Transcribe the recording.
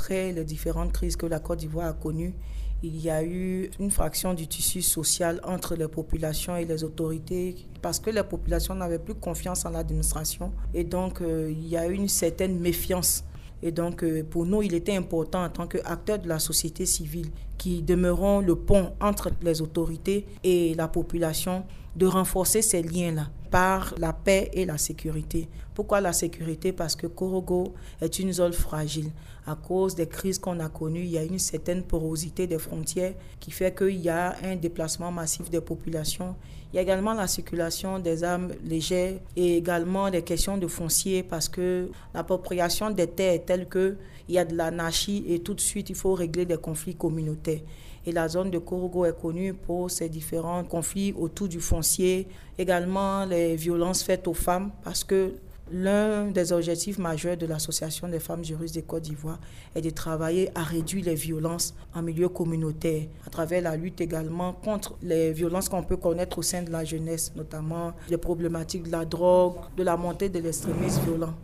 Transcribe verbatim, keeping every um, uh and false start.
après les différentes crises que la Côte d'Ivoire a connues, il y a eu une fraction du tissu social entre les populations et les autorités parce que les populations n'avaient plus confiance en l'administration et donc euh, il y a eu une certaine méfiance. Et donc, pour nous, il était important en tant qu'acteurs de la société civile qui demeurons le pont entre les autorités et la population de renforcer ces liens-là par la paix et la sécurité. Pourquoi la sécurité? Parce que Korogo est une zone fragile. À cause des crises qu'on a connues, il y a une certaine porosité des frontières qui fait qu'il y a un déplacement massif des populations. Il y a également la circulation des armes légères et également des questions de foncier parce que l'appropriation des terres est telle qu'il y a de l'anarchie et tout de suite, il faut régler des conflits communautaires. Et la zone de Korogo est connue pour ses différents conflits autour du foncier, également les violences faites aux femmes parce que l'un des objectifs majeurs de l'Association des femmes juristes de Côte d'Ivoire est de travailler à réduire les violences en milieu communautaire, à travers la lutte également contre les violences qu'on peut connaître au sein de la jeunesse, notamment les problématiques de la drogue, de la montée de l'extrémisme violent.